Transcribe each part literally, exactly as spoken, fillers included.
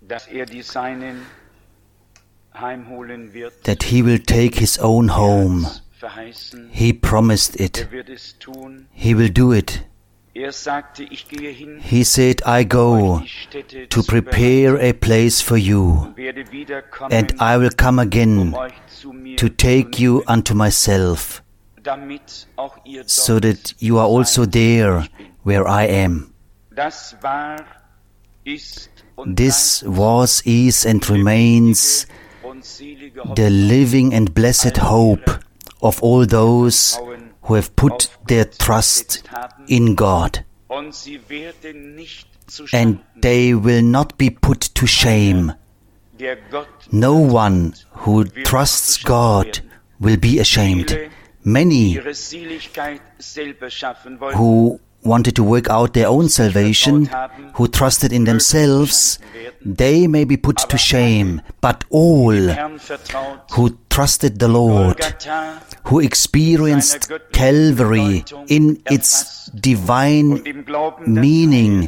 that He will take His own home. He promised it. He will do it. He said, I go to prepare a place for you, and I will come again to take you unto myself, so that you are also there where I am. This was, is, and remains the living and blessed hope of all those who have put their trust in God. And they will not be put to shame. No one who trusts God will be ashamed. Many who wanted to work out their own salvation, who trusted in themselves, they may be put to shame. But all who trusted the Lord, who experienced Calvary in its divine meaning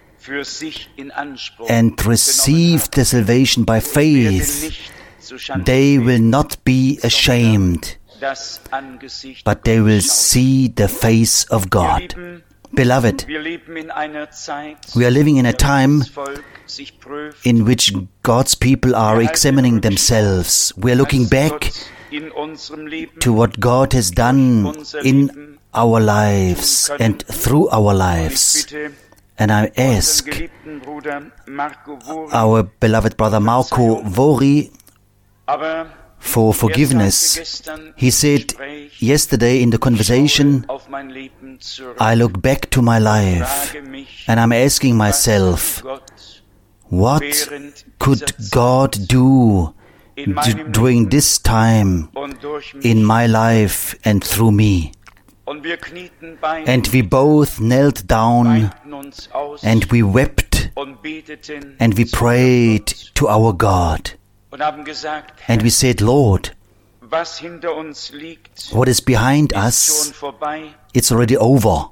and received the salvation by faith, they will not be ashamed, but they will see the face of God. Beloved, we are living in a time in which God's people are examining themselves. We are looking back to what God has done in our lives and through our lives. And I ask our beloved brother Marco Vori for forgiveness. He said yesterday in the conversation, I look back to my life and I'm asking myself, what could God do d- during this time in my life and through me? And we both knelt down and we wept and we prayed to our God. And we said, Lord, what is behind us, it's already over.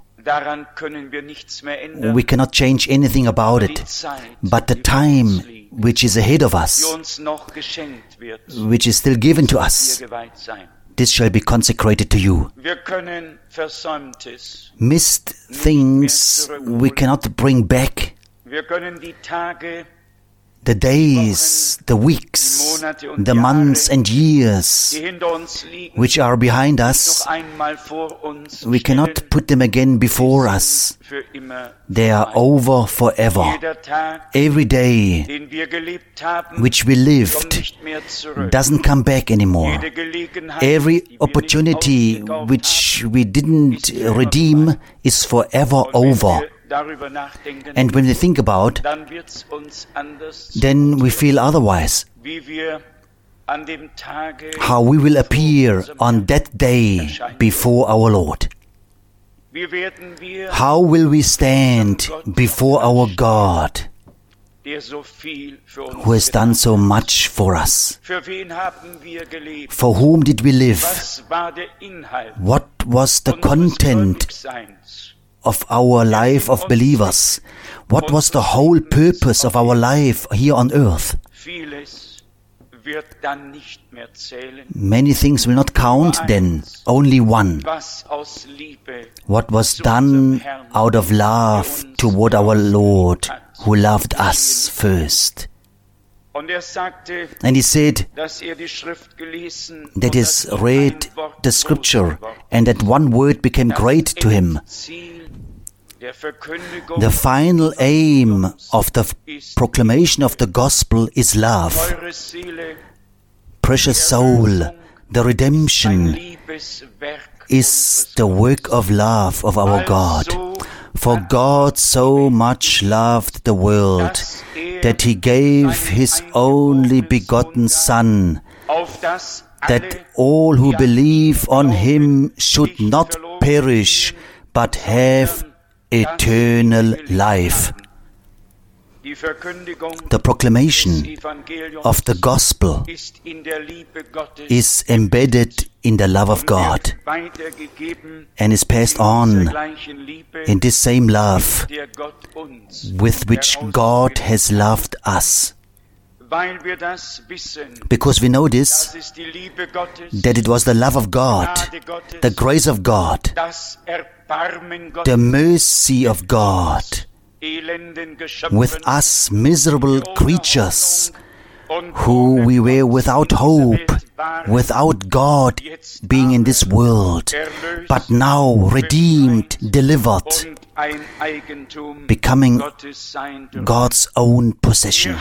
We cannot change anything about it. But the time which is ahead of us, which is still given to us, this shall be consecrated to you. Missed things we cannot bring back. The days, the weeks, the months and years which are behind us, we cannot put them again before us. They are over forever. Every day which we lived doesn't come back anymore. Every opportunity which we didn't redeem is forever over. And when we think about, then we feel otherwise. How we will appear on that day before our Lord. How will we stand before our God, who has done so much for us? For whom did we live? What was the content of our life of believers? What was the whole purpose of our life here on earth? Many things will not count then, only one. What was done out of love toward our Lord, who loved us first. And he said that he has read the scripture and that one word became great to him. The final aim of the proclamation of the gospel is love. Precious soul, the redemption is the work of love of our God. For God so much loved the world that He gave His only begotten Son, that all who believe on Him should not perish, but have eternal life. The proclamation of the gospel is embedded in the love of God and is passed on in this same love with which God has loved us. Because we know this, that it was the love of God, the grace of God, the mercy of God with us miserable creatures who we were without hope, without God being in this world, but now redeemed, delivered, becoming God's own possession.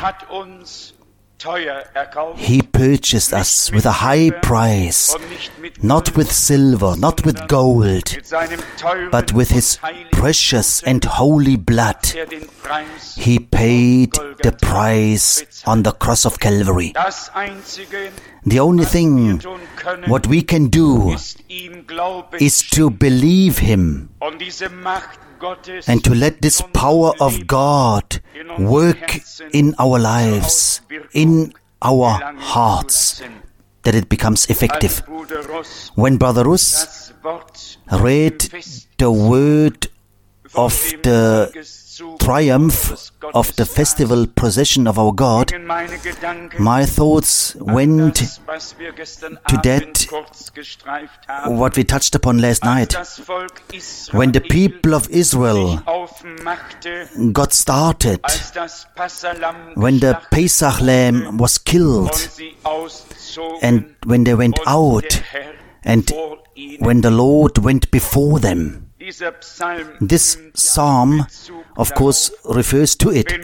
He purchased us with a high price, not with silver, not with gold, but with His precious and holy blood. He paid the price on the cross of Calvary. The only thing what we can do is to believe Him and to let this power of God work in our lives, in our hearts, that it becomes effective. When Brother Russ read the word of the triumph of the festival procession of our God, my thoughts went to that what we touched upon last night. When the people of Israel got started, when the Pesach lamb was killed, and when they went out, and when the Lord went before them, this psalm, of course, refers to it.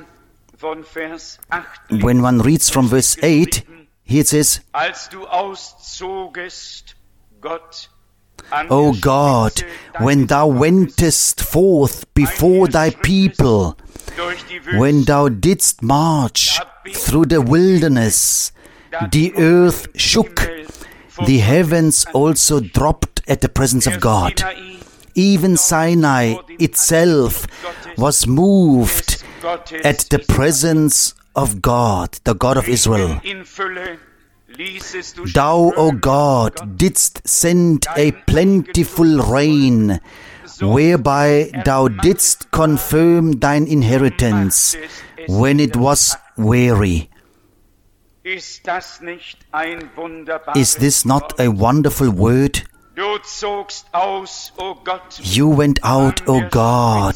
When one reads from verse eight, here it says, O God, when thou wentest forth before thy people, when thou didst march through the wilderness, the earth shook, the heavens also dropped at the presence of God. Even Sinai itself was moved at the presence of God, the God of Israel. Thou, O God, didst send a plentiful rain, whereby thou didst confirm thine inheritance when it was weary. Is this not a wonderful word? You went out, O God,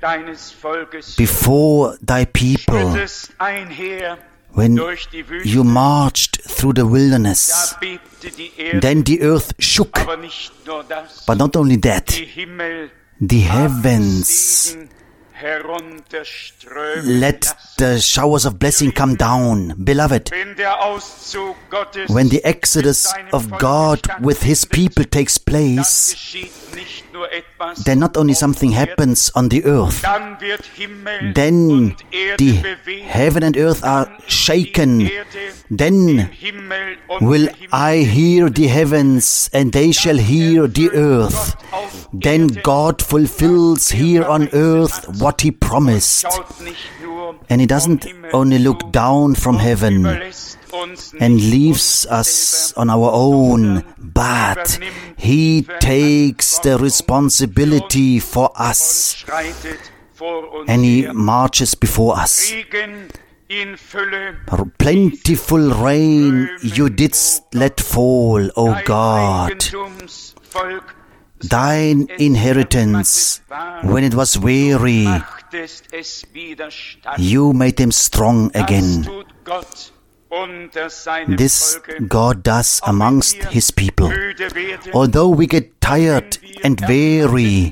before thy people when you marched through the wilderness. Then the earth shook. But not only that, the heavens let the showers of blessing come down. Beloved, when the exodus of God with His people takes place, then not only something happens on the earth, then the heaven and earth are shaken. Then will I hear the heavens, and they shall hear the earth. Then God fulfills here on earth what He promised. And He doesn't only look down from heaven and leaves us on our own, but He takes the responsibility for us, and He marches before us. Plentiful rain you didst let fall, O God. Thine inheritance, when it was weary, you made them strong again. This God does amongst His people. Although we get tired and weary,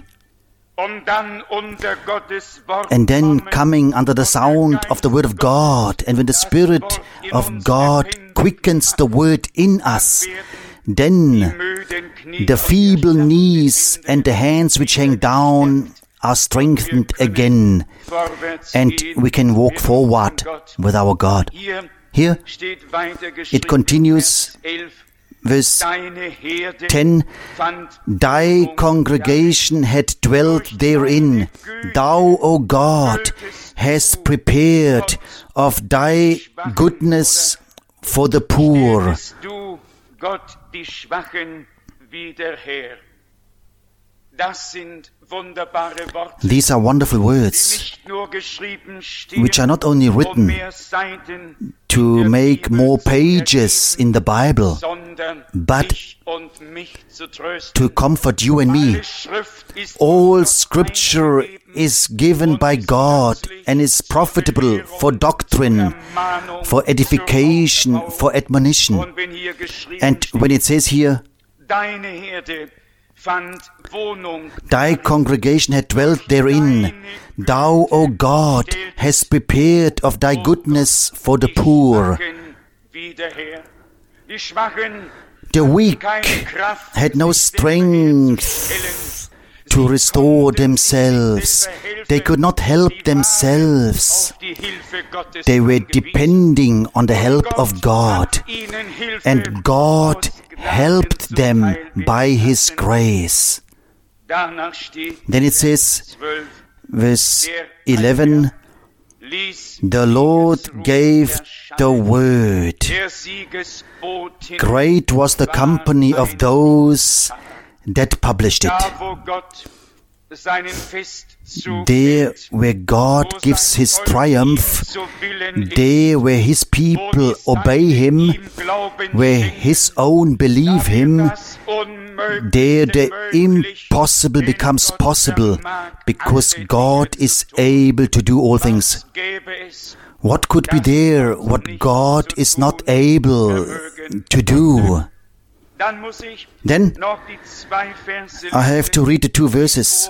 and then coming under the sound of the Word of God, and when the Spirit of God quickens the Word in us, then the feeble knees and the hands which hang down are strengthened again, and we can walk forward with our God. Here it continues, verse ten, Thy congregation had dwelt therein. Thou, O God, hast prepared of thy goodness for the poor. These are wonderful words, which are not only written to make more pages in the Bible, but to comfort you and me. All Scripture is given by God and is profitable for doctrine, for edification, for admonition. And when it says here, Thy congregation had dwelt therein. Thou, O God, hast prepared of thy goodness for the poor. The weak had no strength to restore themselves. They could not help themselves. They were depending on the help of God. And God helped them by His grace. Then it says, verse eleven, the Lord gave the word. Great was the company of those that published it. There where God gives His triumph, there where His people obey Him, where His own believe Him, there the impossible becomes possible, because God is able to do all things. What could be there what God is not able to do? Then I have to read the two verses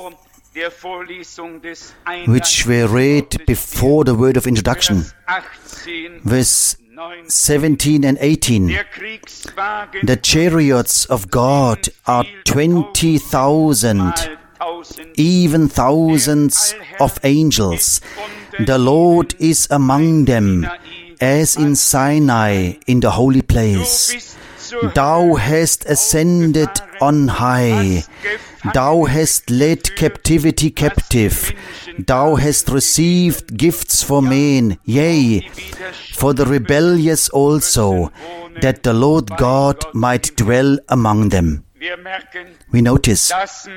which were read before the word of introduction. Verse seventeen and eighteen. The chariots of God are twenty thousand, even thousands of angels. The Lord is among them, as in Sinai in the holy place. Thou hast ascended on high. Thou hast led captivity captive. Thou hast received gifts for men, yea, for the rebellious also, that the Lord God might dwell among them. We notice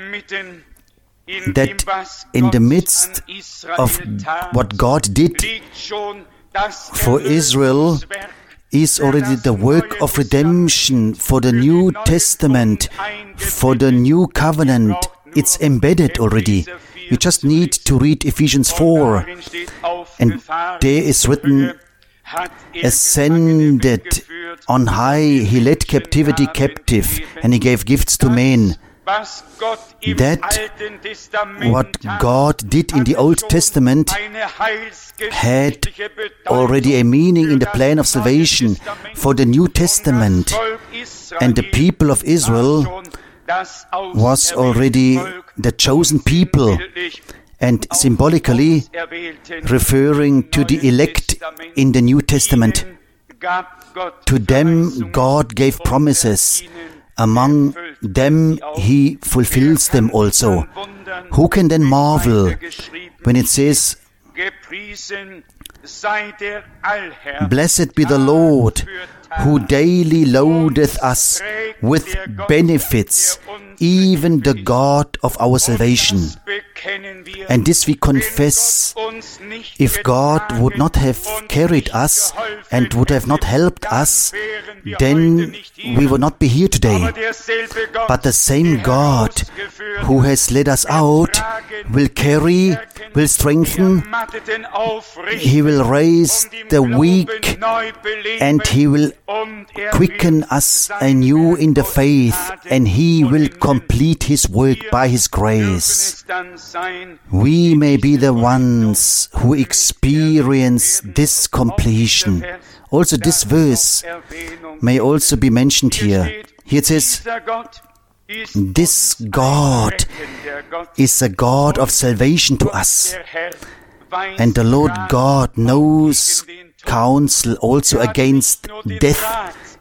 that in the midst of what God did for Israel is already the work of redemption for the New Testament, for the New Covenant. It's embedded already. You just need to read Ephesians four. And there is written, ascended on high, He led captivity captive, and He gave gifts to men. That what God did in the Old Testament had already a meaning in the plan of salvation for the New Testament. And the people of Israel was already the chosen people, and symbolically referring to the elect in the New Testament. To them God gave promises. Among them He fulfills them also. Who can then marvel when it says, Blessed be the Lord, who daily loadeth us with benefits, even the God of our salvation. And this we confess. If God would not have carried us and would have not helped us, then we would not be here today. But the same God who has led us out will carry, will strengthen, He will raise the weak, and He will quicken us anew in the faith, and He will complete His work by His grace. We may be the ones who experience this completion. Also this verse may also be mentioned here. Here it says, this God is a God of salvation to us. And the Lord God knows counsel also against death.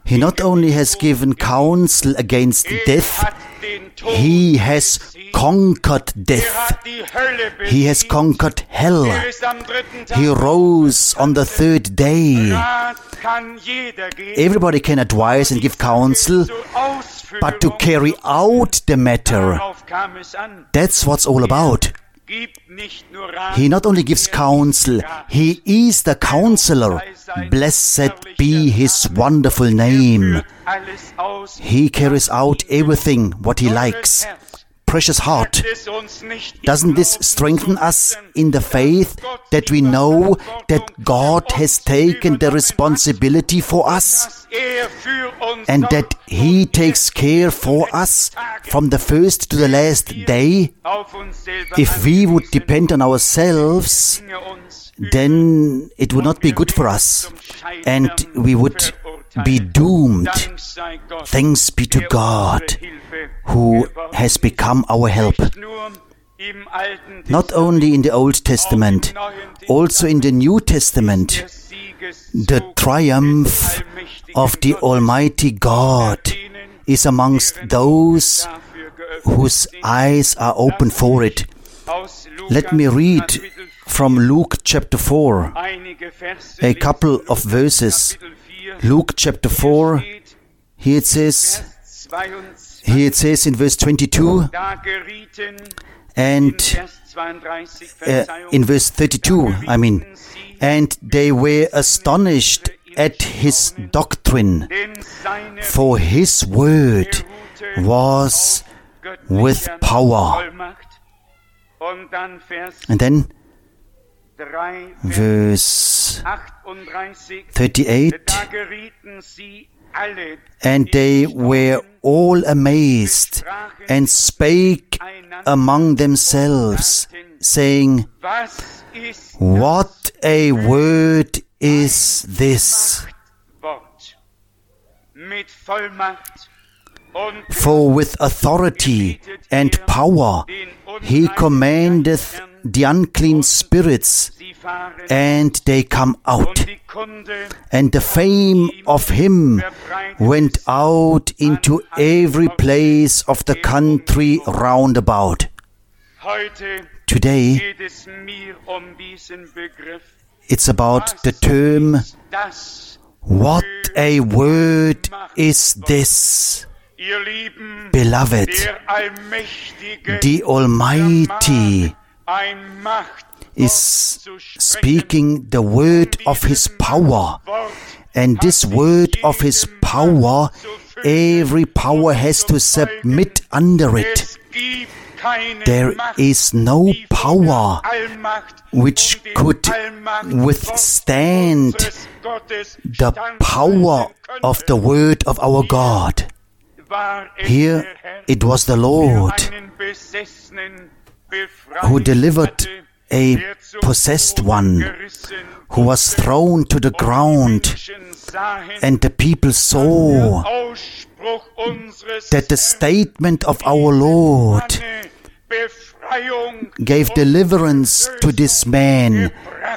He not only has given counsel against death, he has conquered death. He has conquered hell. He rose on the third day. Everybody can advise and give counsel, but to carry out the matter, that's what's all about. He not only gives counsel, he is the counselor. Blessed be his wonderful name. He carries out everything what he likes. Precious heart, doesn't this strengthen us in the faith that we know that God has taken the responsibility for us and that He takes care for us from the first to the last day? If we would depend on ourselves, then it would not be good for us and we would be doomed. Thanks be to God, who has become our help. Not only in the Old Testament, also in the New Testament, the triumph of the Almighty God is amongst those whose eyes are open for it. Let me read from Luke chapter four, a couple of verses. Luke chapter four, here it says, here it says in verse twenty-two, and uh, in verse thirty-two, I mean, and they were astonished at his doctrine, for his word was with power. And then verse thirty-eight, and they were all amazed and spake among themselves, saying, what a word is this! For with authority and power he commandeth the unclean spirits, and they come out. And the fame of him went out into every place of the country round about. Today, it's about the term, what a word is this! Beloved, the Almighty is speaking the word of His power, and this word of His power, every power has to submit under it. There is no power which could withstand the power of the word of our God. Here it was the Lord who delivered a possessed one who was thrown to the ground, and the people saw that the statement of our Lord gave deliverance to this man.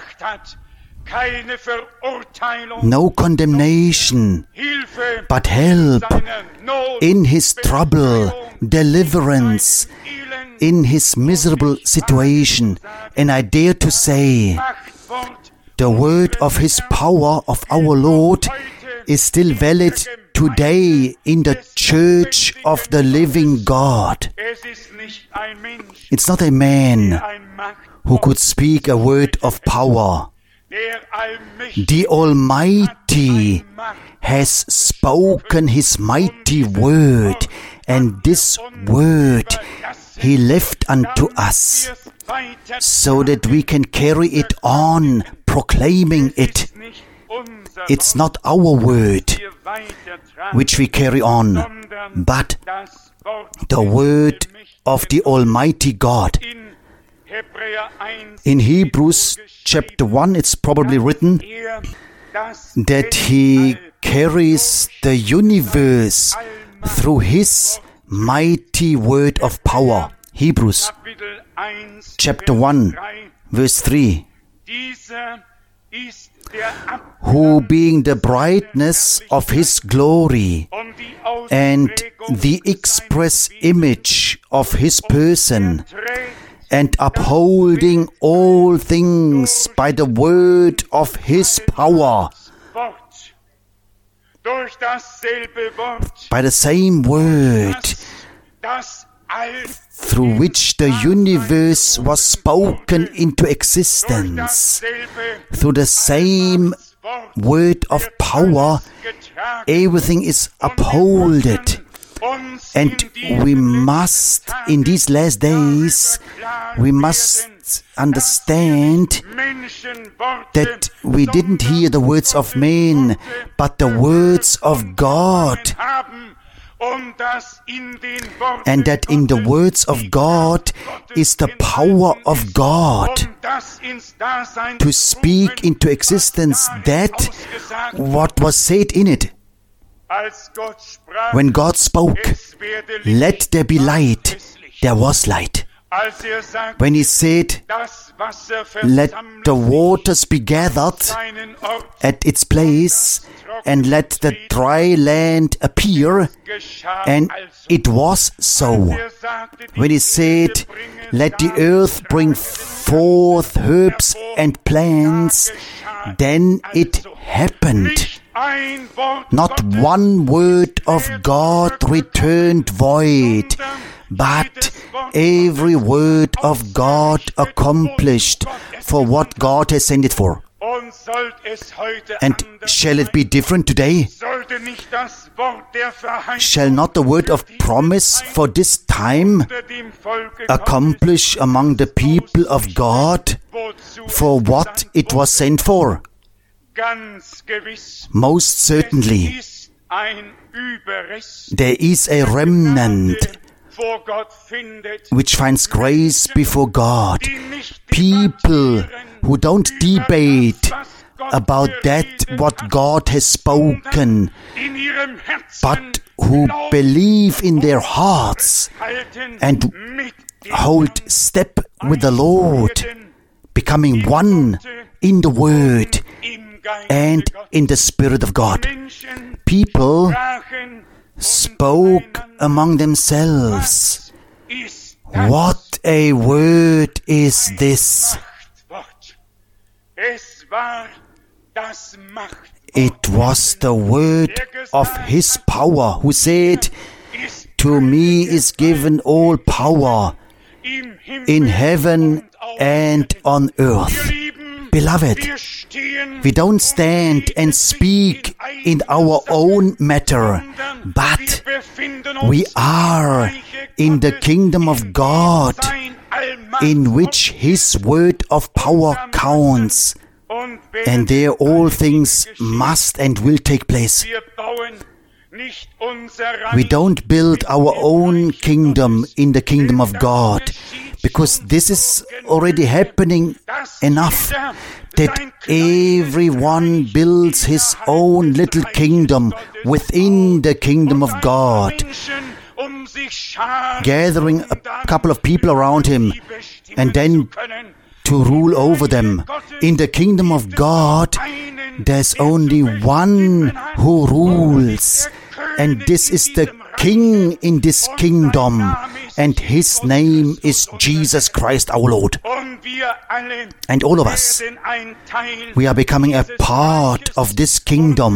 No condemnation, but help in his trouble, deliverance in his miserable situation. And I dare to say, the word of his power of our Lord is still valid today in the church of the living God. It's not a man who could speak a word of power. The Almighty has spoken His mighty word, and this word He left unto us, so that we can carry it on, proclaiming it. It's not our word which we carry on, but the word of the Almighty God. In Hebrews chapter one, it's probably written that He carries the universe through His mighty word of power. Hebrews chapter one, verse three. who being the brightness of his glory and the express image of his person, and upholding all things by the word of his power, by the same word through which the universe was spoken into existence, through the same word of power, everything is upholded. And we must, in these last days, we must understand that we didn't hear the words of men, but the words of God. And that in the words of God is the power of God to speak into existence that what was said in it. When God spoke, "Let there be light," there was light. When he said, "Let the waters be gathered at its place, and let the dry land appear," and it was so. When he said, "Let the earth bring forth herbs and plants," then it happened. Not one word of God returned void, but every word of God accomplished for what God has sent it for. And shall it be different today? Shall not the word of promise for this time accomplish among the people of God for what it was sent for? Most certainly, there is a remnant which finds grace before God. People who don't debate about that what God has spoken, but who believe in their hearts and hold step with the Lord, becoming one in the Word and in the Spirit of God. People spoke among themselves, "What a word is this!" It was the word of his power, who said, "To me is given all power in heaven and on earth." Beloved, we don't stand and speak in our own matter, but we are in the kingdom of God, in which his word of power counts, and there all things must and will take place. We don't build our own kingdom in the kingdom of God, because this is already happening enough, that everyone builds his own little kingdom within the kingdom of God, gathering a couple of people around him and then to rule over them. In the kingdom of God, there's only one who rules, and this is the king in this kingdom, and his name is Jesus Christ our Lord. And all of us, we are becoming a part of this kingdom,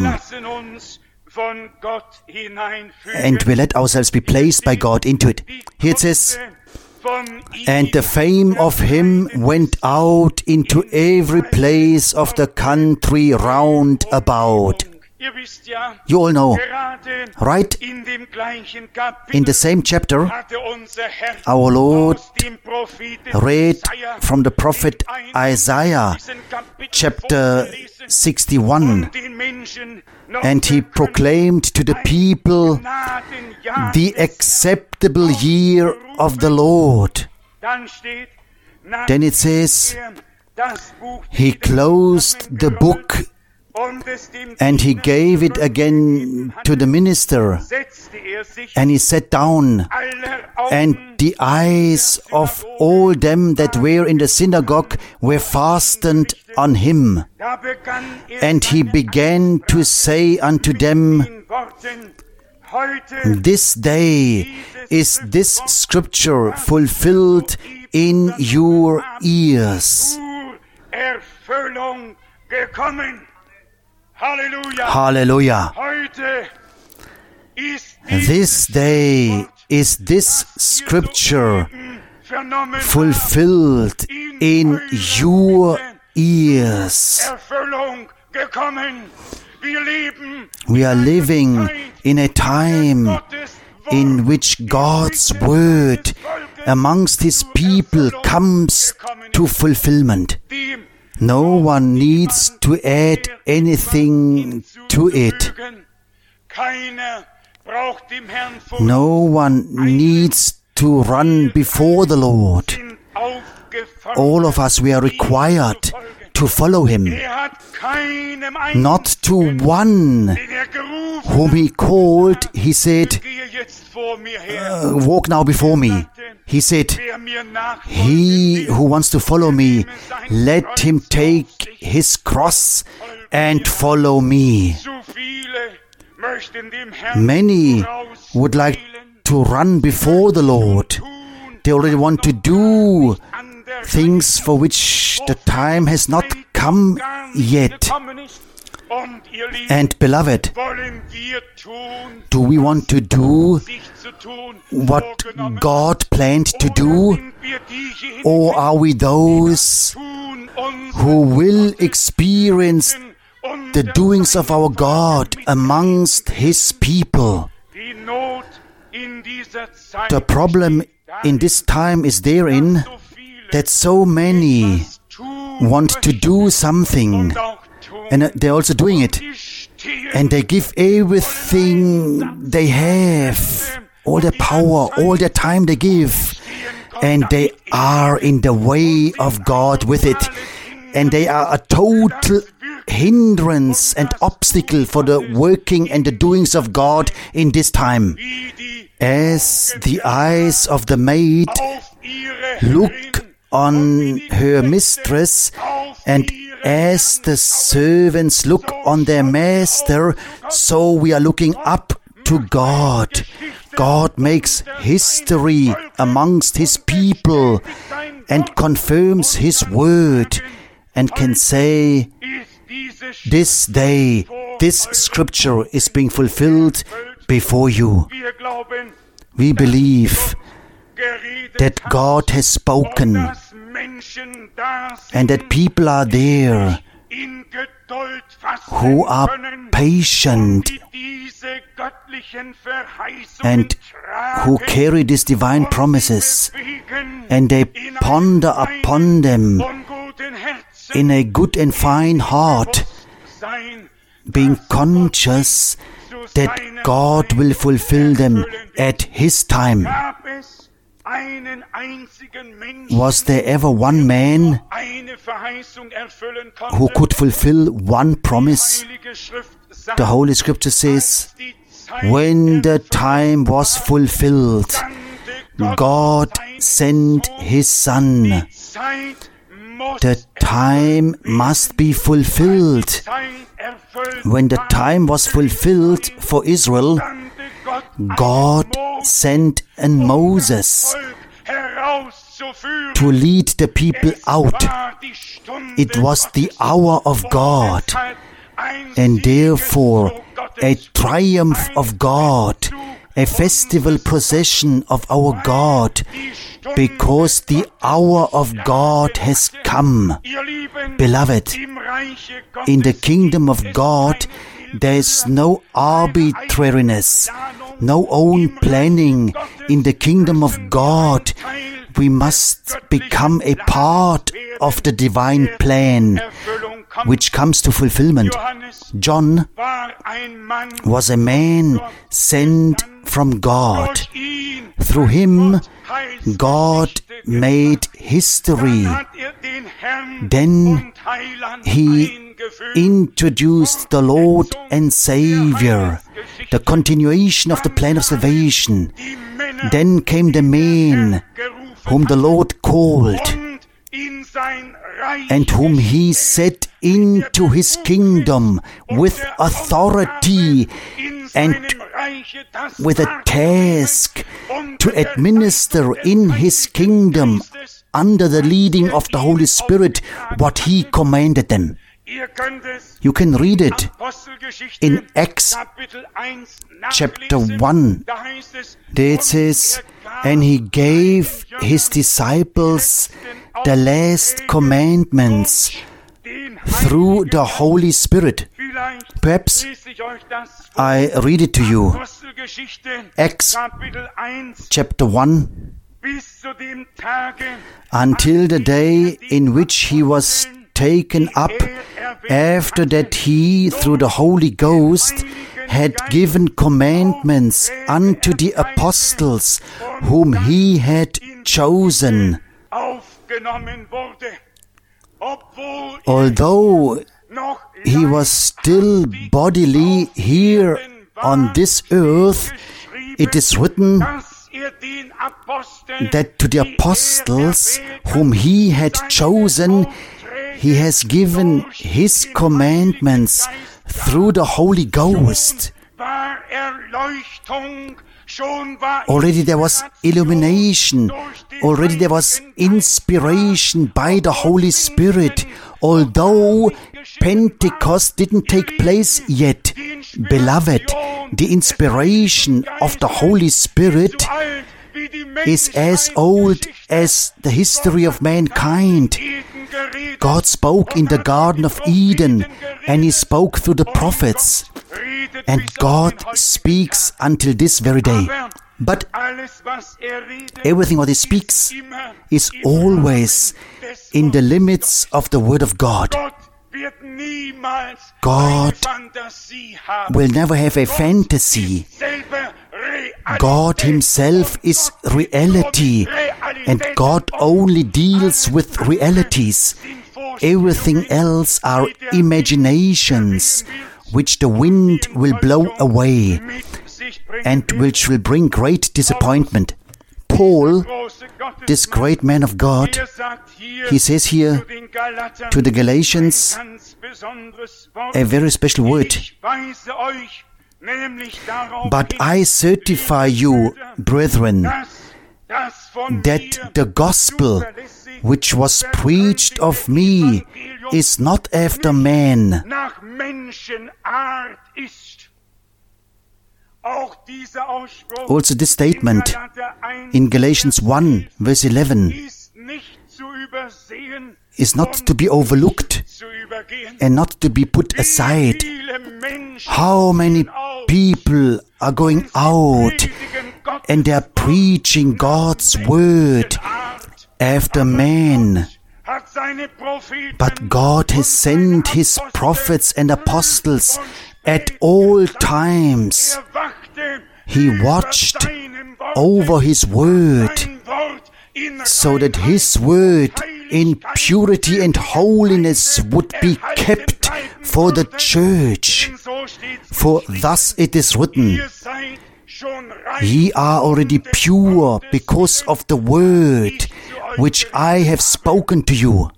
and we let ourselves be placed by God into it. Here it says, "And the fame of him went out into every place of the country round about." You all know, right? In the same chapter, our Lord read from the prophet Isaiah, chapter sixty-one, and he proclaimed to the people the acceptable year of the Lord. Then it says, he closed the book and he gave it again to the minister, and he sat down, and the eyes of all them that were in the synagogue were fastened on him. And he began to say unto them, this day is this scripture fulfilled in your ears. Hallelujah. This day is this scripture fulfilled in your ears. We are living in a time in which God's word amongst His people comes to fulfillment. No one needs to add anything to it. No one needs to run before the Lord. All of us, we are required to follow Him. Not to one whom He called, He said, uh, walk now before me. He said, he who wants to follow me, let him take his cross and follow me. Many would like to run before the Lord. They already want to do things for which the time has not come yet. And beloved, do we want to do what God planned to do? Or are we those who will experience the doings of our God amongst His people? The problem in this time is therein that so many want to do something, and they're also doing it, and they give everything they have, all their power, all their time they give, and they are in the way of God with it, and they are a total hindrance and obstacle for the working and the doings of God in this time. As the eyes of the maid look on her mistress, and as the servants look on their master, so we are looking up to God. God makes history amongst His people and confirms His word and can say, this day, this scripture is being fulfilled before you. We believe that God has spoken and that people are there who are patient and who carry these divine promises, and they ponder upon them in a good and fine heart, being conscious that God will fulfill them at His time. Was there ever one man who could fulfill one promise? The Holy Scripture says, when the time was fulfilled, God sent His Son. The time must be fulfilled. When the time was fulfilled for Israel, God sent an Moses to lead the people out. It was the hour of God, and therefore a triumph of God, a festival procession of our God, because the hour of God has come. Beloved, in the kingdom of God, there is no arbitrariness, no own planning. In the kingdom of God, we must become a part of the divine plan, which comes to fulfillment. John was a man sent from God. Through him, God made history. Then He introduced the Lord and Savior, the continuation of the plan of salvation. Then came the men whom the Lord called and whom He set into His kingdom with authority and with a task to administer in His kingdom under the leading of the Holy Spirit what He commanded them. You can read it in Acts chapter one. There it says, and He gave His disciples the last commandments through the Holy Spirit. Perhaps I read it to you. Acts chapter one. Until the day in which He was taken up, after that He, through the Holy Ghost, had given commandments unto the apostles whom He had chosen. Although He was still bodily here on this earth, it is written that to the apostles whom He had chosen, He has given His commandments through the Holy Ghost. Already there was illumination. Already there was inspiration by the Holy Spirit. Although Pentecost didn't take place yet, beloved, the inspiration of the Holy Spirit is as old as the history of mankind. God spoke in the Garden of Eden, and He spoke through the prophets. And God speaks until this very day. But everything what He speaks is always in the limits of the Word of God. God will never have a fantasy. God Himself is reality, and God only deals with realities. Everything else are imaginations, which the wind will blow away, and which will bring great disappointment. Paul, this great man of God, he says here to the Galatians a very special word. But I certify you, brethren, that the gospel which was preached of me is not after man. Also this statement in Galatians one verse eleven is not to be overlooked and not to be put aside. How many people are going out and they are preaching God's word after man? But God has sent His prophets and apostles at all times. He watched over His word so that His word in purity and holiness would be kept for the church. For thus it is written, ye are already pure because of the word which I have spoken to you.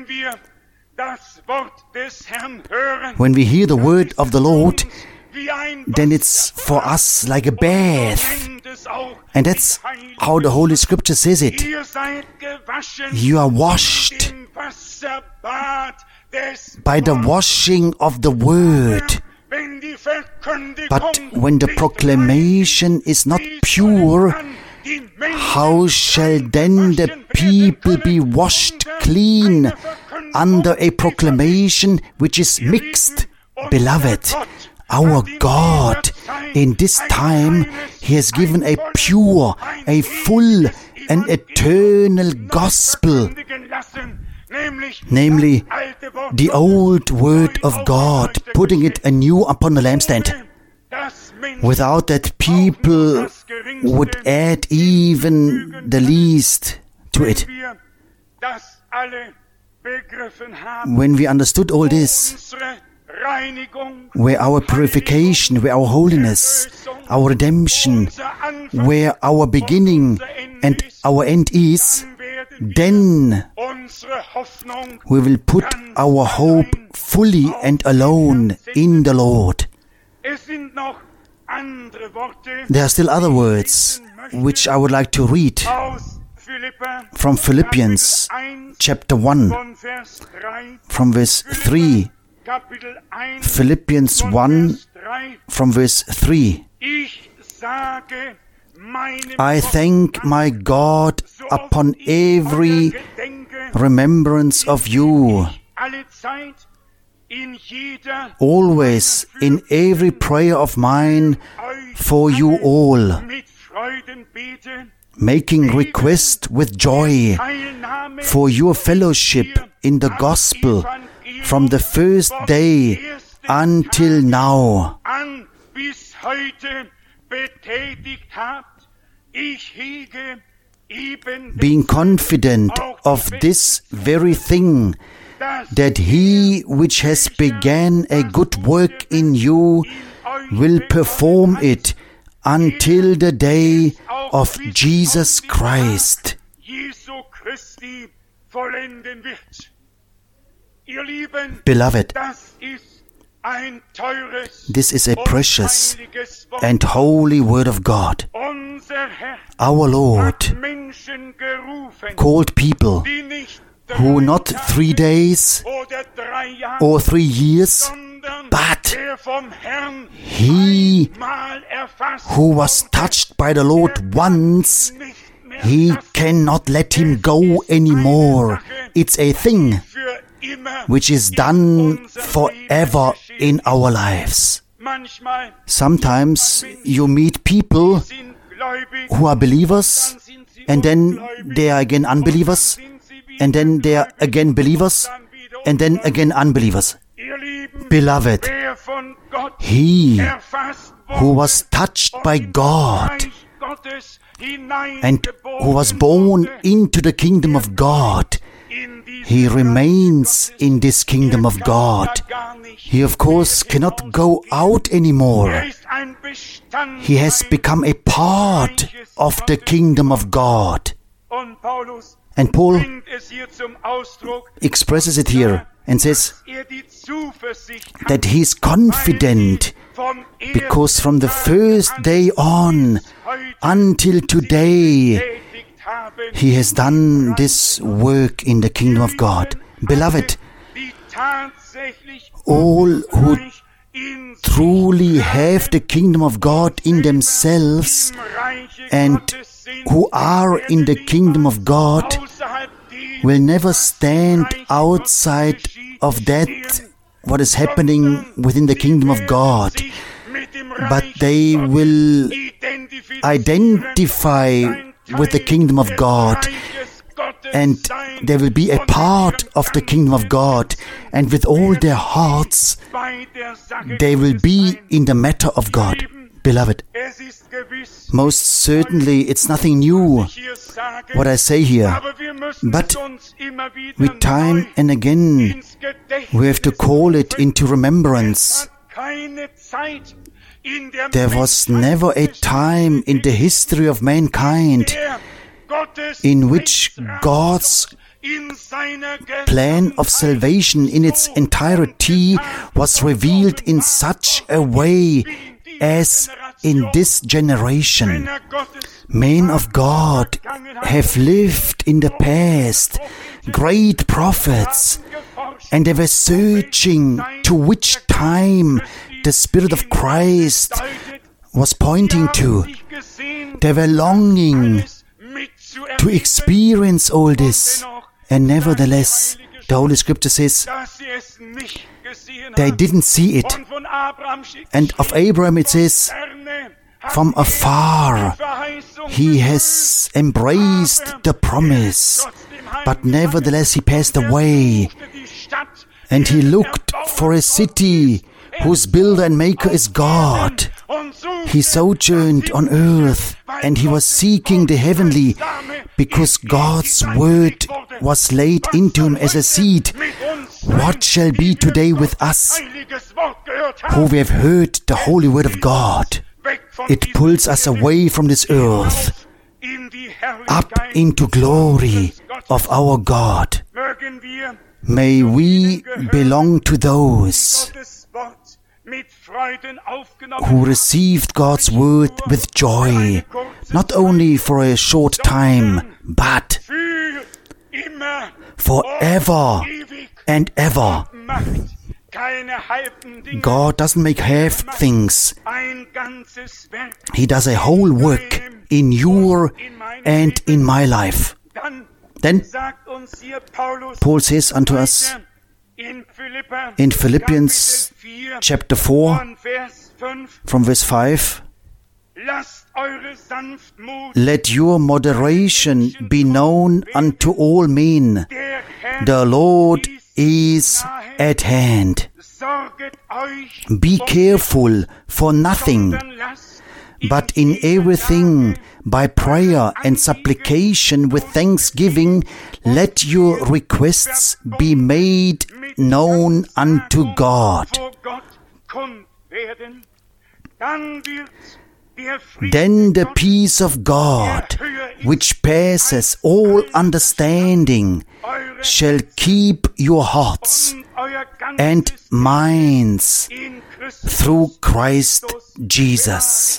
When we hear the word of the Lord, then it's for us like a bath. And that's how the Holy Scripture says it. You are washed by the washing of the word. But when the proclamation is not pure, how shall then the people be washed clean under a proclamation which is mixed? Beloved, our God, in this time, He has given a pure, a full, and eternal gospel, namely the old word of God, putting it anew upon the lampstand. Without that, people would add even the least to it. When we understood all this, where our purification, where our holiness, our redemption, where our beginning and our end is, then we will put our hope fully and alone in the Lord. There are still other words which I would like to read from Philippians chapter one, from verse three. Philippians one, from verse three. I thank my God upon every remembrance of you, always in every prayer of mine for you all, making request with joy for your fellowship in the gospel from the first day until now. Being confident of this very thing, that he which has began a good work in you will perform it until the day of Jesus Christ. Beloved, this is a precious and holy word of God. Our Lord called people who not three days or three years, but he who was touched by the Lord once, he cannot let him go anymore. It's a thing which is done forever in our lives. Sometimes you meet people who are believers, and then they are again unbelievers, and then they are again believers, and then again unbelievers. Beloved, he who was touched by God and who was born into the kingdom of God, he remains in this kingdom of God. He, of course, cannot go out anymore. He has become a part of the kingdom of God. And Paul expresses it here and says that he is confident because from the first day on until today, he has done this work in the kingdom of God. Beloved, all who truly have the kingdom of God in themselves and who are in the kingdom of God will never stand outside of that what is happening within the kingdom of God, but they will identify with the kingdom of God, and they will be a part of the kingdom of God, and with all their hearts they will be in the matter of God. Beloved, most certainly it's nothing new what I say here, but with time and again we have to call it into remembrance. There was never a time in the history of mankind in which God's plan of salvation in its entirety was revealed in such a way as in this generation. Men of God have lived in the past, great prophets, and they were searching to which time the Spirit of Christ was pointing to. They were longing to experience all this, and nevertheless, the Holy Scripture says they didn't see it. And of Abraham it says, from afar he has embraced the promise, but nevertheless he passed away, and he looked for a city whose builder and maker is God. He sojourned on earth and he was seeking the heavenly because God's word was laid into him as a seed. What shall be today with us who we have heard the holy word of God? It pulls us away from this earth, up into glory of our God. May we belong to those who received God's word with joy, not only for a short time, but forever and ever. God doesn't make half things. He does a whole work in your and in my life. Then Paul says unto us in Philippians chapter four, from verse five, let your moderation be known unto all men. The Lord is at hand. Be careful for nothing, but in everything, by prayer and supplication with thanksgiving, let your requests be made known unto God. Then the peace of God, which passes all understanding, shall keep your hearts and minds through Christ Jesus.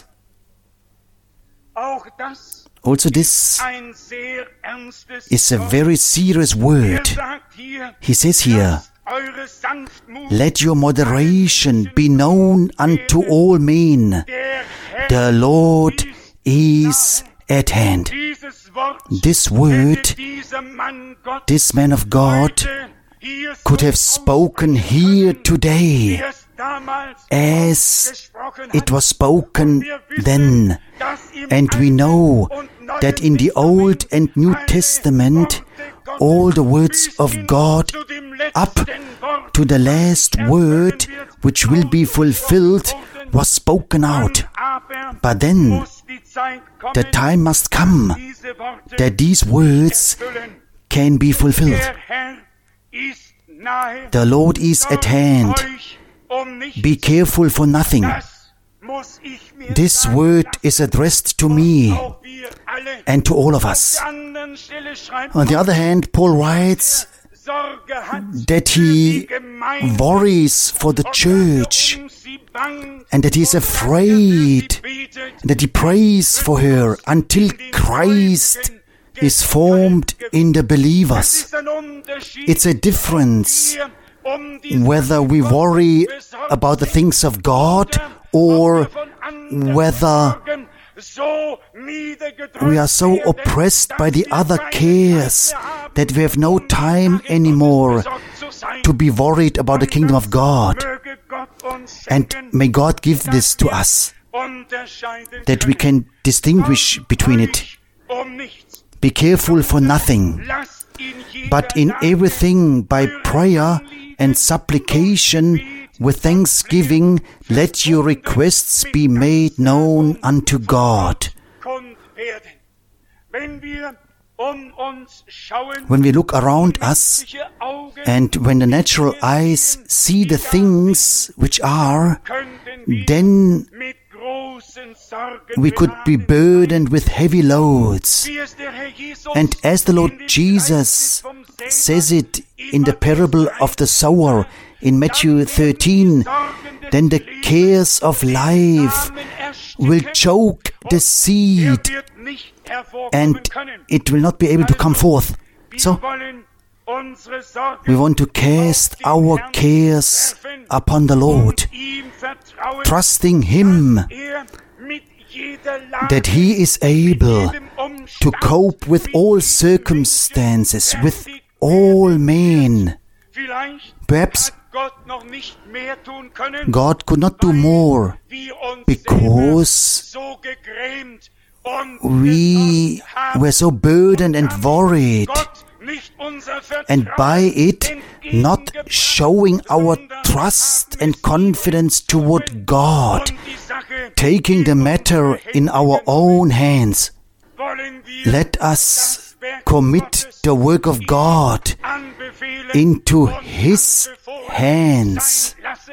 Also, this is a very serious word. He says here, let your moderation be known unto all men. The Lord is at hand. This word, this man of God could have spoken here today as it was spoken then. And we know that in the Old and New Testament, all the words of God up to the last word which will be fulfilled was spoken out. But then the time must come that these words can be fulfilled. The Lord is at hand. Be careful for nothing. This word is addressed to me and to all of us. On the other hand, Paul writes that he worries for the church and that he is afraid, that he prays for her until Christ is formed in the believers. It's a difference whether we worry about the things of God or whether we are so oppressed by the other cares that we have no time anymore to be worried about the kingdom of God. And may God give this to us, that we can distinguish between it. Be careful for nothing, but in everything by prayer and supplication with thanksgiving, let your requests be made known unto God. When we look around us and when the natural eyes see the things which are, then we could be burdened with heavy loads. And as the Lord Jesus says it in the parable of the sower in Matthew thirteen, then the cares of life will choke the seed and it will not be able to come forth. So, we want to cast our cares upon the Lord, trusting Him that He is able to cope with all circumstances, with all men. Perhaps God could not do more because we were so burdened and worried. and by it not showing our trust and confidence toward God, taking the matter in our own hands. Let us commit the work of God into His hands.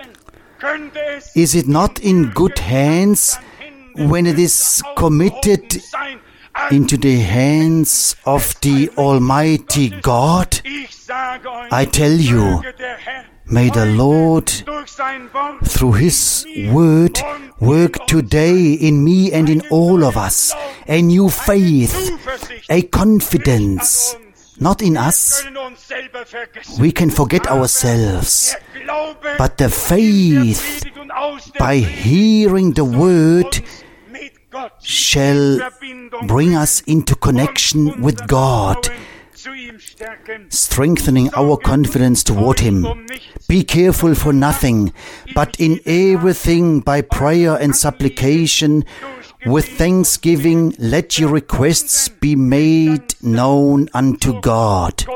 Is it not in good hands when it is committed into the hands of the Almighty God? I tell you, may the Lord, through His Word, work today in me and in all of us a new faith, a confidence, not in us. We can forget ourselves, but the faith by hearing the Word shall bring us into connection with God, strengthening our confidence toward Him. Be careful for nothing, but in everything by prayer and supplication, with thanksgiving, let your requests be made known unto God.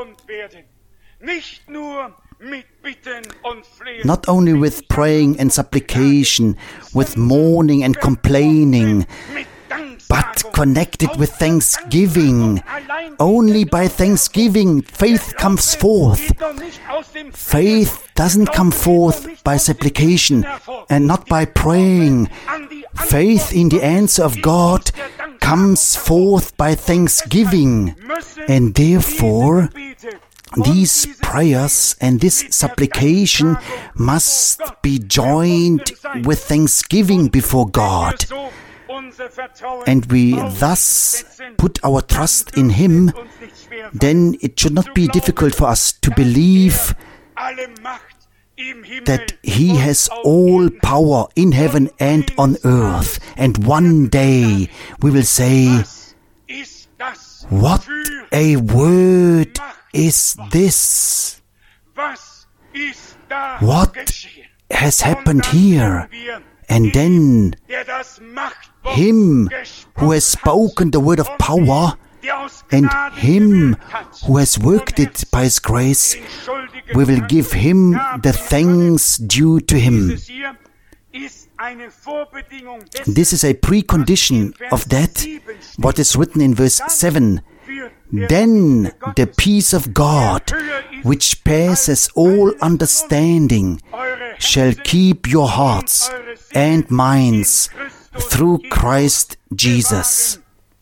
Not only with praying and supplication, with mourning and complaining, but connected with thanksgiving. Only by thanksgiving faith comes forth. Faith doesn't come forth by supplication and not by praying. Faith in the answer of God comes forth by thanksgiving, and therefore these prayers and this supplication must be joined with thanksgiving before God. And we thus put our trust in Him, then it should not be difficult for us to believe that He has all power in heaven and on earth. And one day we will say, what a word is this? What has happened here? And then Him who has spoken the word of power and Him who has worked it by His grace, we will give Him the thanks due to Him. This is a precondition of that, what is written in verse seven. Then the peace of God, which passes all understanding, shall keep your hearts and minds through Christ Jesus.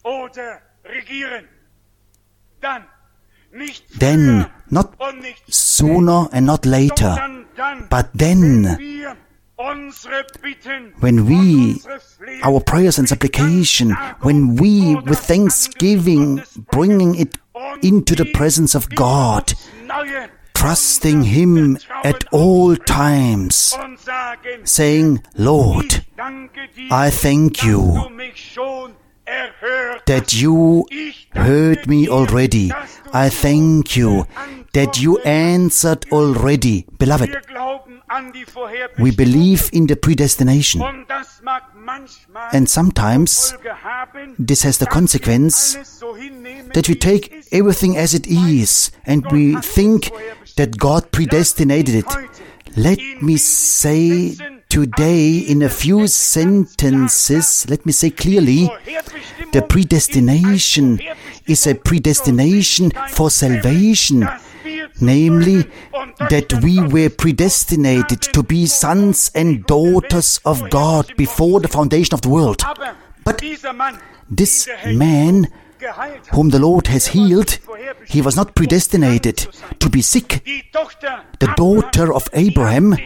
Then, not sooner and not later, but then, when we, our prayers and supplication, when we with thanksgiving bringing it into the presence of God, trusting Him at all times, saying, Lord, I thank You that You heard me already. I thank You that You answered already. Beloved, we believe in the predestination. And sometimes this has the consequence that we take everything as it is and we think that God predestinated it. Let me say today in a few sentences, let me say clearly, the predestination is a predestination for salvation. Namely, that we were predestinated to be sons and daughters of God before the foundation of the world. But this man whom the Lord has healed, he was not predestinated to be sick. The daughter of Abraham,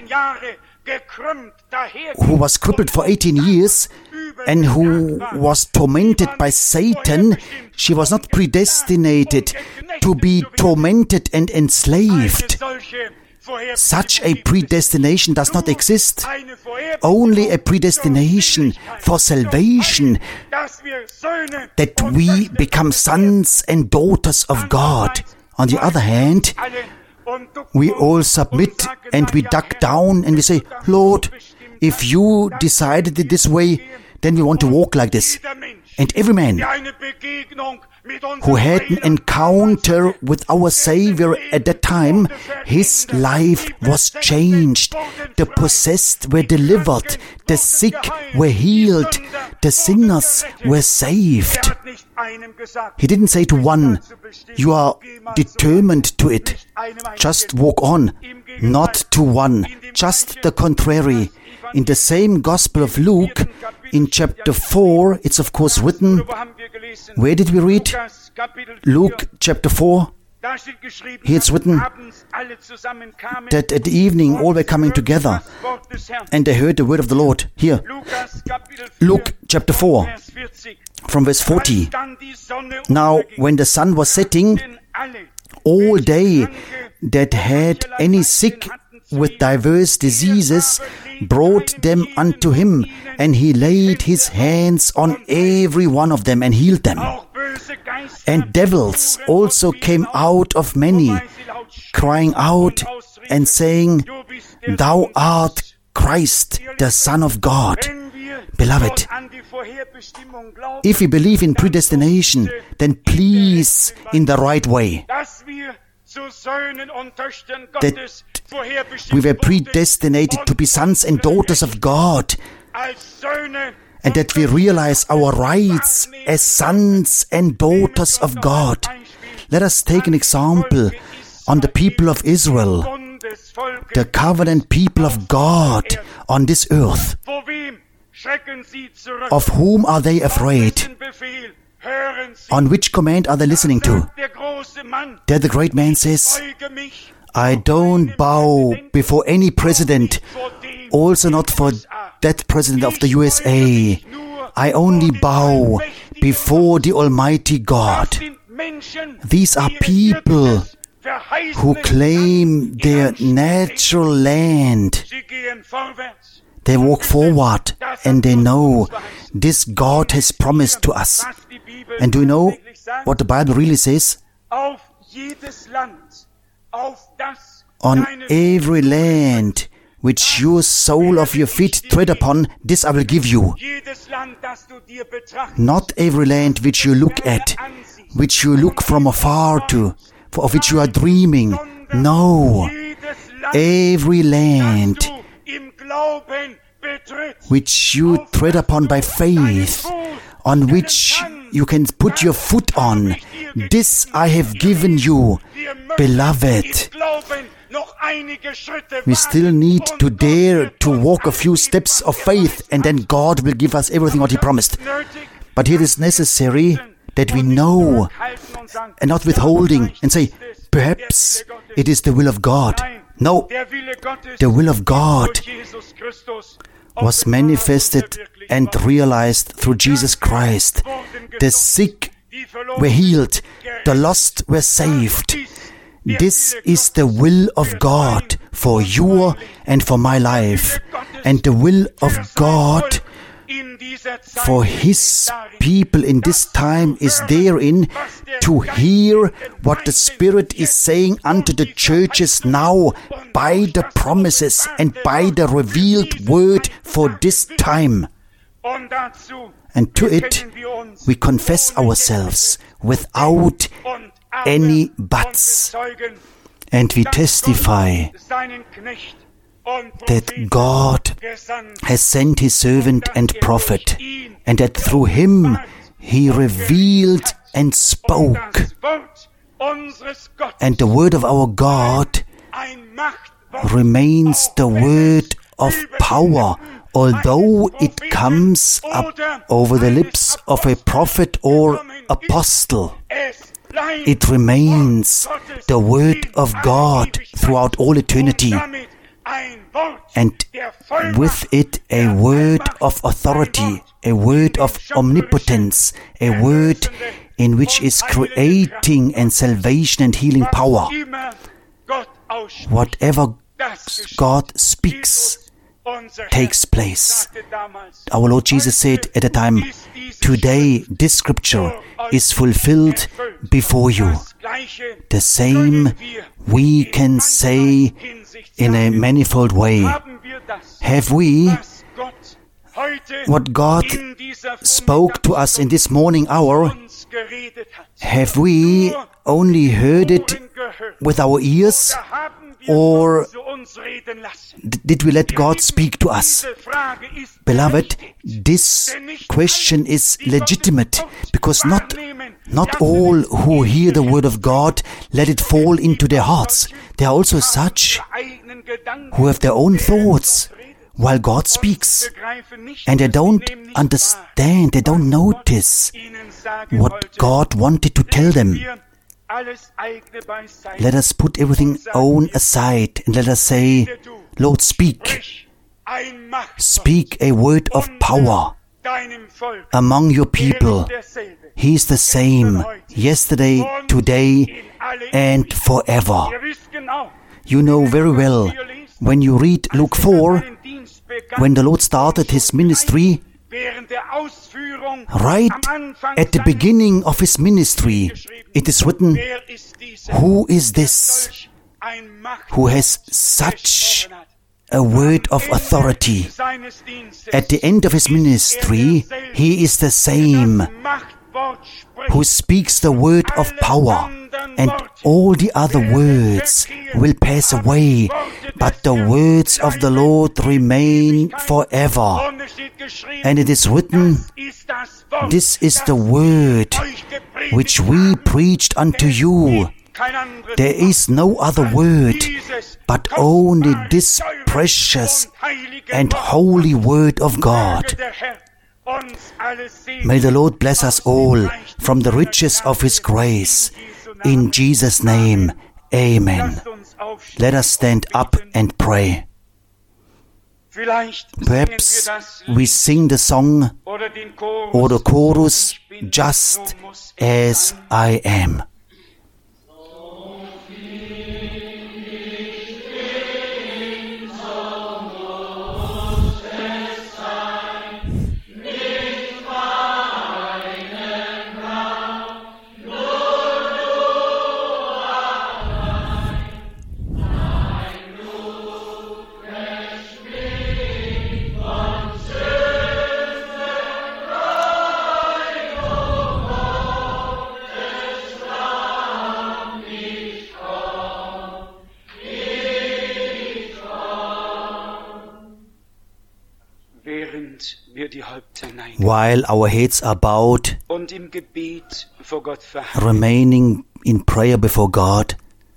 who was crippled for eighteen years and who was tormented by Satan, she was not predestinated to be tormented and enslaved. Such a predestination does not exist. Only a predestination for salvation, that we become sons and daughters of God. On the other hand, we all submit and we duck down and we say, Lord, if You decided it this way, then we want to walk like this. And every man who had an encounter with our Savior at that time, his life was changed. The possessed were delivered, the sick were healed, the sinners were saved. He didn't say to one, you are determined to it, just walk on. Not to one, just the contrary. In the same Gospel of Luke, in chapter four, it's of course written, where did we read? Luke chapter four. Here it's written that at the evening all were coming together and they heard the word of the Lord. Here, Luke chapter four, from verse forty. Now, when the sun was setting, all they that had any sick with diverse diseases brought them unto him, and he laid his hands on every one of them and healed them. And devils also came out of many, crying out and saying, Thou art Christ, the Son of God. Beloved, if we believe in predestination, then please in the right way. That we were predestinated to be sons and daughters of God, and that we realize our rights as sons and daughters of God. Let us take an example on the people of Israel, the covenant people of God on this earth. Of whom are they afraid? On which command are they listening to? There the great man says, I don't bow before any president, also not for that president of the U S A. I only bow before the Almighty God. These are people who claim their natural land. They walk forward and they know this God has promised to us. And do you know what the Bible really says? On every land which your sole of your feet tread upon, this I will give you. Not every land which you look at, which you look from afar to, for of which you are dreaming. No, every land which you tread upon by faith, on which you can put your foot on, this I have given you. Beloved, we still need to dare to walk a few steps of faith, and then God will give us everything what He promised. But it is necessary that we know and not withholding and say, perhaps it is the will of God. No, the will of God was manifested and realized through Jesus Christ. The sick were healed, the lost were saved. This is the will of God for you and for my life. And the will of God for His people in this time is therein to hear what the Spirit is saying unto the churches now by the promises and by the revealed word for this time. And to it we confess ourselves without any buts, and we testify that God has sent His servant and prophet, and that through him He revealed and spoke. And the word of our God remains the word of power, although it comes up over the lips of a prophet or apostle. It remains the word of God throughout all eternity, and with it a word of authority, a word of omnipotence, a word in which is creating and salvation and healing power. Whatever God speaks takes place. Our Lord Jesus said at the time, today this scripture is fulfilled before you. The same we can say in a manifold way. Have we what God spoke to us in this morning hour, have we only heard it with our ears, or did we let God speak to us? Beloved, this question is legitimate, because not, not all who hear the word of God let it fall into their hearts. There are also such who have their own thoughts while God speaks, and they don't understand, they don't notice what God wanted to tell them. Let us put everything own aside and let us say, Lord, speak. Speak a word of power among your people. He is the same yesterday, today, and forever. You know very well, when you read Luke four, when the Lord started His ministry, right at the beginning of His ministry, it is written, who is this who has such a word of authority? At the end of His ministry, He is the same who speaks the word of power, and all the other words will pass away, but the words of the Lord remain forever. And it is written, this is the word which we preached unto you. There is no other word, but only this precious and holy word of God. May the Lord bless us all from the riches of His grace. In Jesus' name, amen. Let us stand up and pray. Perhaps we sing the song or the chorus, just as I am. While our heads are bowed, remaining in prayer before God,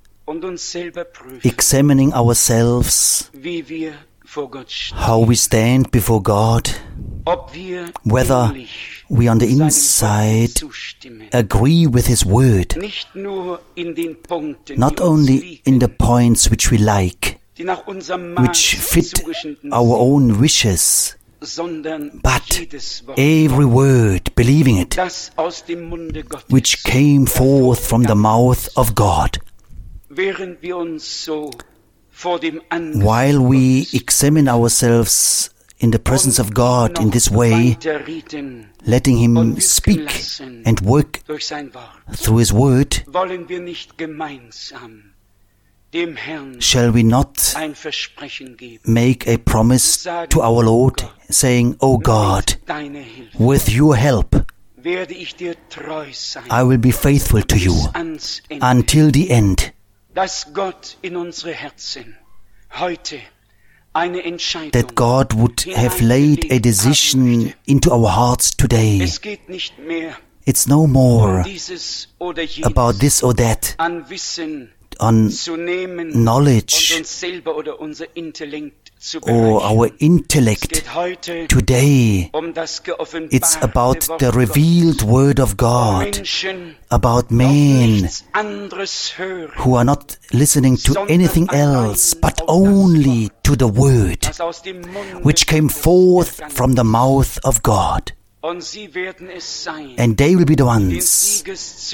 examining ourselves, how we stand before God, whether we on the inside agree with His word, not only in the points which we like, which fit our own wishes, but every word, believing it, which came forth from the mouth of God. While we examine ourselves in the presence of God in this way, letting Him speak and work through His word, shall we not make a promise to our Lord, saying, O God, with your help, I will be faithful to you until the end. That God would have laid a decision into our hearts today. It's no more about this or that, on knowledge or our intellect. Today, it's about the revealed Word of God, about men who are not listening to anything else, but only to the Word, which came forth from the mouth of God. And they will be the ones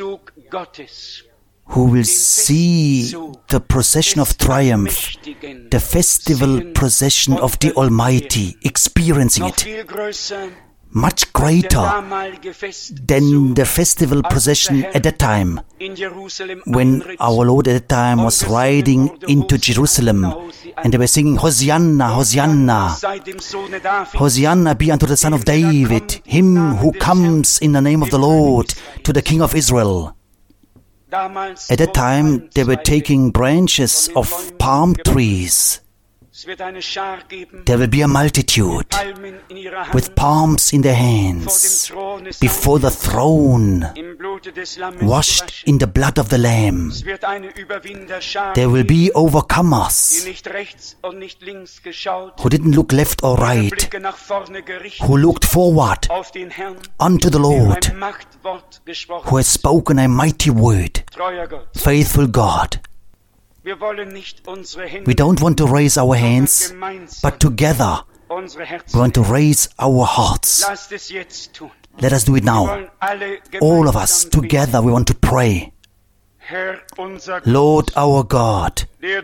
who will see the procession of triumph, the festival procession of the Almighty, experiencing it. much greater than the festival procession at that time, when our Lord at that time was riding into Jerusalem, and they were singing, Hosanna, Hosanna, Hosanna be unto the Son of David, him who comes in the name of the Lord, to the King of Israel. At that time, they were taking branches of palm trees. There will be a multitude with palms in their hands before the throne, washed in the blood of the Lamb. There will be overcomers who didn't look left or right, who looked forward unto the Lord, who has spoken a mighty word. Faithful God, we don't want to raise our hands, but together we want to raise our hearts. Let us do it now. All of us together we want to pray. Lord our God,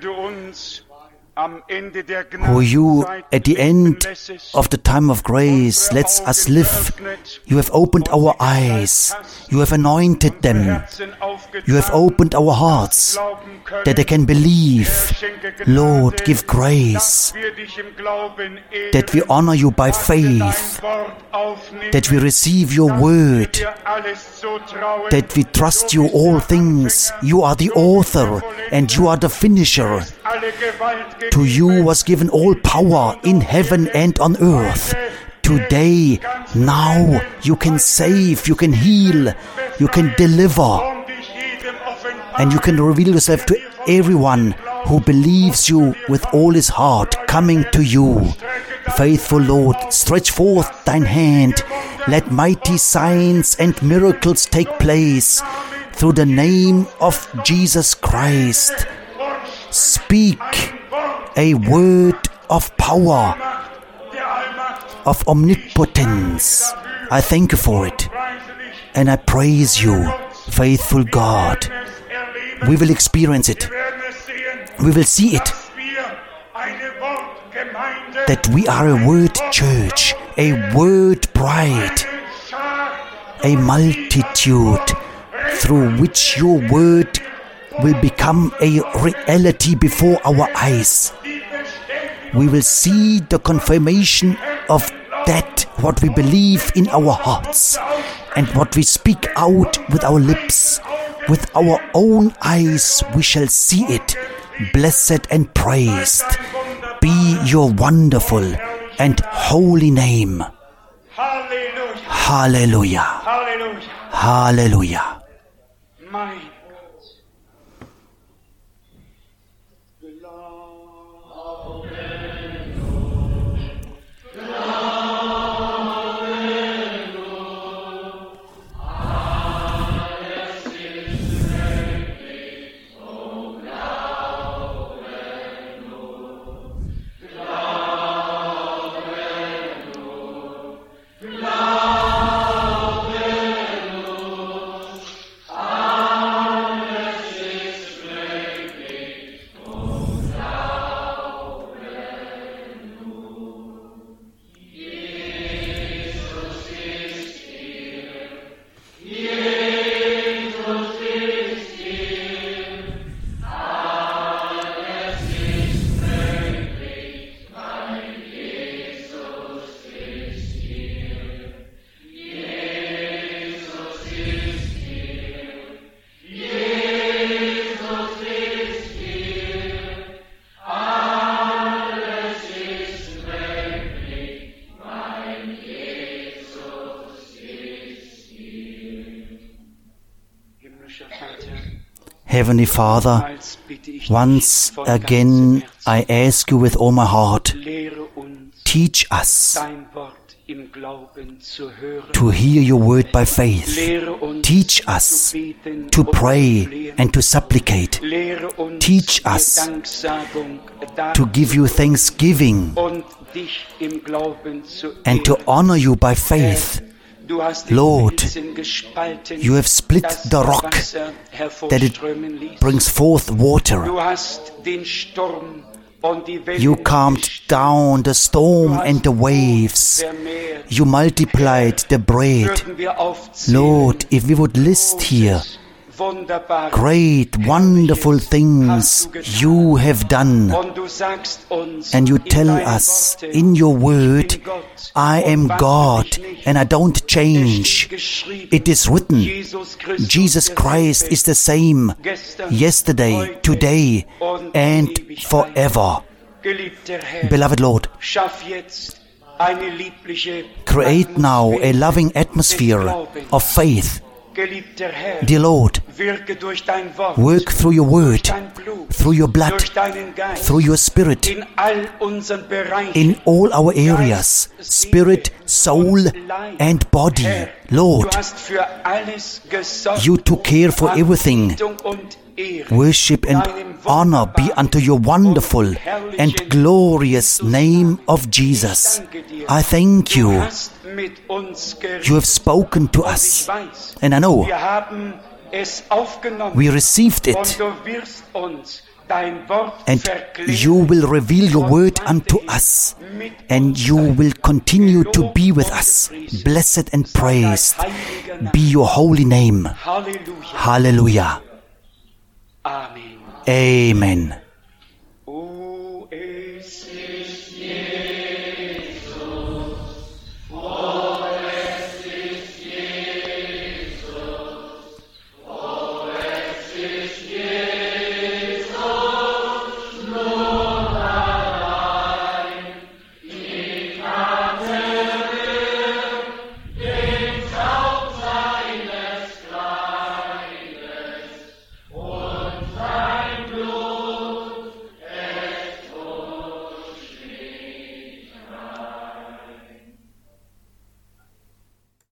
who you at the end of the time of grace lets us live. You have opened our eyes. You have anointed them. You have opened our hearts that they can believe. Lord, give grace that we honor you by faith, that we receive your word, that we trust you all things. You are the author and you are the finisher. To you was given all power in heaven and on earth. Today, now, you can save, you can heal, you can deliver, and you can reveal yourself to everyone who believes you with all his heart, coming to you. Faithful Lord, stretch forth thine hand. Let mighty signs and miracles take place through the name of Jesus Christ. Speak a word of power, of omnipotence. I thank you for it, and I praise you, faithful God. We will experience it. We will see it, that we are a word church, a word bride, a multitude through which your word will become a reality before our eyes. We will see the confirmation of that, what we believe in our hearts, and what we speak out with our lips. With our own eyes we shall see it. Blessed and praised be your wonderful and holy name. Hallelujah. Hallelujah. Hallelujah. My Heavenly Father, once again I ask you with all my heart, teach us to hear your word by faith. Teach us to pray and to supplicate. Teach us to give you thanksgiving and to honor you by faith. Lord, you have split the rock that it brings forth water. You calmed down the storm and the waves. You multiplied the bread. Lord, if we would list here great, wonderful things you have done, and you tell us in your word, I am God and I don't change. It is written, Jesus Christ is the same yesterday, today, and forever. Beloved Lord, create now a loving atmosphere of faith. Dear Lord, work through your word, through your blood, through your spirit, in all our areas, spirit, soul, and body. Lord, you took care for everything. Worship and honor be unto your wonderful and glorious name of Jesus. I thank you. You have spoken to us, and I know we received it, and you will reveal your word unto us, and you will continue to be with us. Blessed and praised be your holy name. Hallelujah. Amen.